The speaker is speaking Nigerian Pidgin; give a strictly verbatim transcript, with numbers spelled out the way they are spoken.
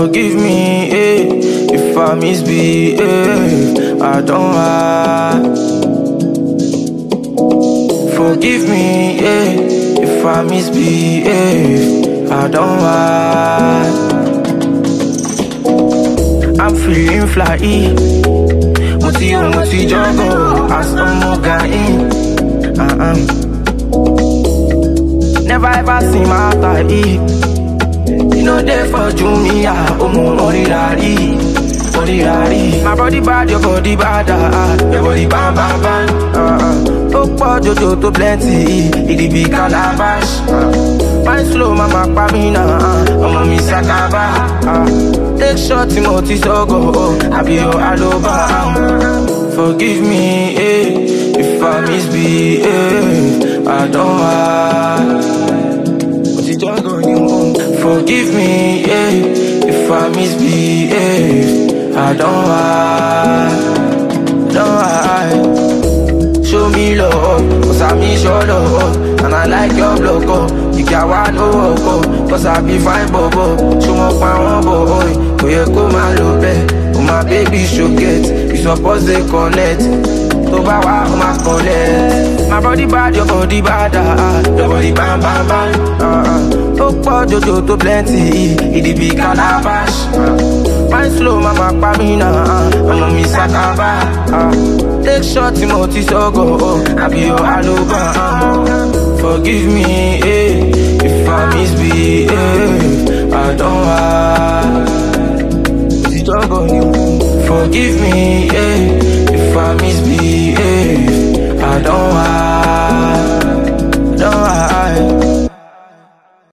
Forgive me, eh, if I misbehave. I don't lie. Forgive me, eh, if I misbehave. I don't lie. I'm feeling fly. Moti o moti jogo, as I'm going. Uh-uh. Never ever seen my type. You know they for Jumia, Omo Orirari, Orirari. My body bad, your body bad, uh, your body bam bam bam. Uh, uh. Oh, Jojo to plenty, it be calabash. Uh, Fine slow, mama pamina, Omo mi sakaba. Uh, take shot, Timothy Sogo, oh, I be your aloba. Forgive me, eh, if I misbehave. I don't lie. Forgive me, yeah, if I misbehave. I don't lie, don't lie. Show me love, cause I miss your love. And I like your block, oh. You can't want no walk, oh. Cause I be fine, bobo. Show me my one boy. Oh, yeah, come and love it. Oh, my baby should get. You supposed to connect. To bawa, oh, my collect. My body bad, your body bad, uh, your body bam, bam, bam. Uh-uh. Oh, Jojo to plenty, it be calabash. Uh, Fine slow, mama pamina, Omo mi sakaba. Uh, take shot, Timothy Sogo, oh, I be your aloba. Uh, forgive me, eh, if I misbehave. I don't lie. Forgive me,